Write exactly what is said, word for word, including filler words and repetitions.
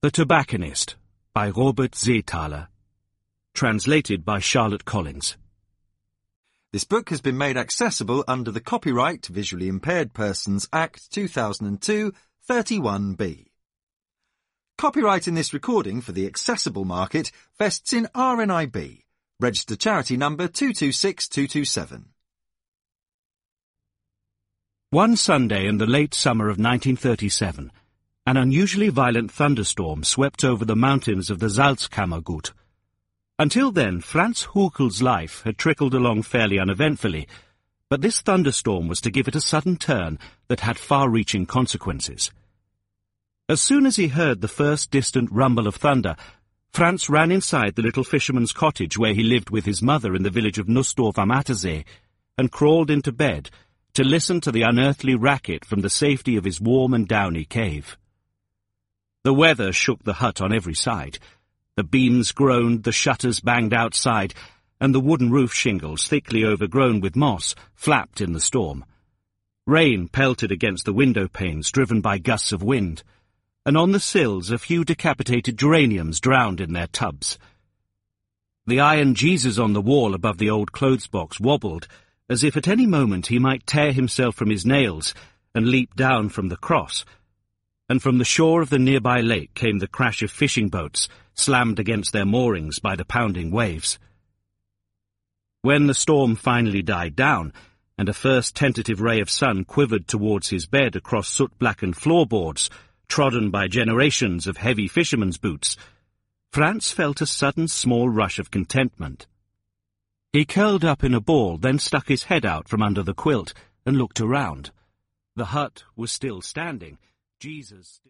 The Tobacconist by Robert Seethaler. Translated by Charlotte Collins. This book has been made accessible under the Copyright Visually Impaired Persons Act two thousand two, thirty-one B. Copyright in this recording for the accessible market vests in R N I B, registered charity number two two six two two seven. One Sunday in the late summer of nineteen thirty-seven, an unusually violent thunderstorm swept over the mountains of the Salzkammergut. Until then, Franz Huckel's life had trickled along fairly uneventfully, but this thunderstorm was to give it a sudden turn that had far-reaching consequences. As soon as he heard the first distant rumble of thunder, Franz ran inside the little fisherman's cottage where he lived with his mother in the village of Nussdorf am Attersee, and crawled into bed to listen to the unearthly racket from the safety of his warm and downy cave. The weather shook the hut on every side. The beams groaned, the shutters banged outside, and the wooden roof shingles, thickly overgrown with moss, flapped in the storm. Rain pelted against the window panes, driven by gusts of wind, and on the sills a few decapitated geraniums drowned in their tubs. The iron Jesus on the wall above the old clothes box wobbled, as if at any moment he might tear himself from his nails and leap down from the cross, and from the shore of the nearby lake came the crash of fishing boats, slammed against their moorings by the pounding waves. When the storm finally died down, and a first tentative ray of sun quivered towards his bed across soot-blackened floorboards, trodden by generations of heavy fishermen's boots, Franz felt a sudden small rush of contentment. He curled up in a ball, then stuck his head out from under the quilt and looked around. The hut was still standing. Jesus